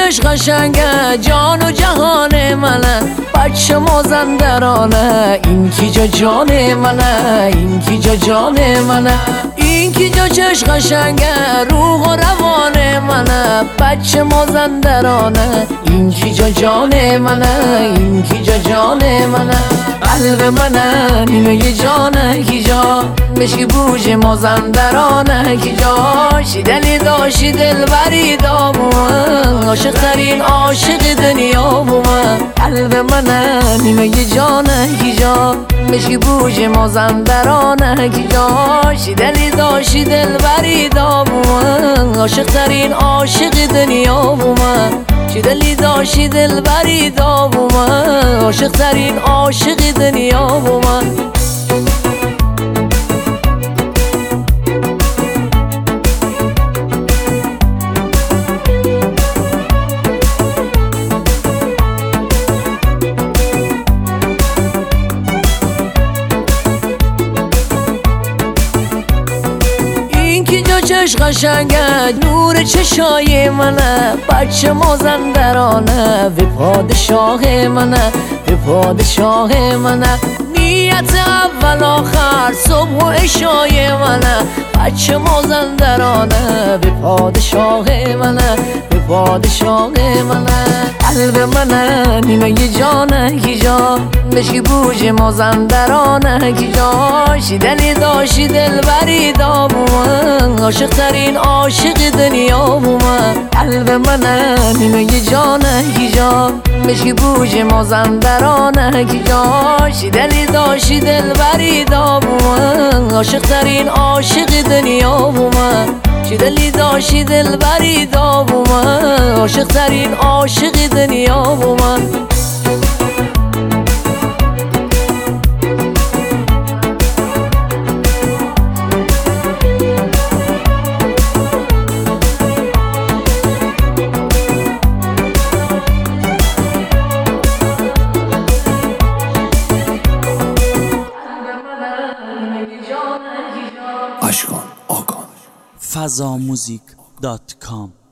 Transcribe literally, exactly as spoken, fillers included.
چش قشنگه جان و جهان منه، بچه مازندرانه این کی جا جان منه، این کی جا جان منه، این کی جا چش قشنگه روح و روان منه، بچه مازندرانه این کی جا جان منه، این کی جا جان منه. قلب منه نیمه جانه کی جا بشی بوج مازندرانه کی جا شیدلی داشی دل بری دامون عاشق ترین عاشق دنیا بومه. قلب منه نیمه جانه کی جا بشی بوج مازندرانه کی جا شیدلی داشی دل بری دامون عاشق ترین عاشق دنیا بومه. چی دلی داشی دل بری دامومه عاشق ترین عاشق دنیا بومه. چش قشنگه نور چشای منه، بچه مازندرانه و پادشاه منه، و پادشاه منه. نیت اول آخر صبح و عشای منه، بچه مازندرانه و پادشاه منه، و پادشاه منه. قلب منه نیمه جانه کی جا بشی بوج مازندرانه کی جا شیدلی داشی دل بری دامون عاشق ترین عاشق دنیا بومه. قلب منه نیمه جانه کی جا بشی بوج مازندرانه کی جا شیدلی داشی دل بری دامون عاشق ترین عاشق دنیا بومه. چی دلی داشی دل بری دامومه عاشق ترین عاشق دنیا بومه. اشکان آکان فضاموزیک دات کام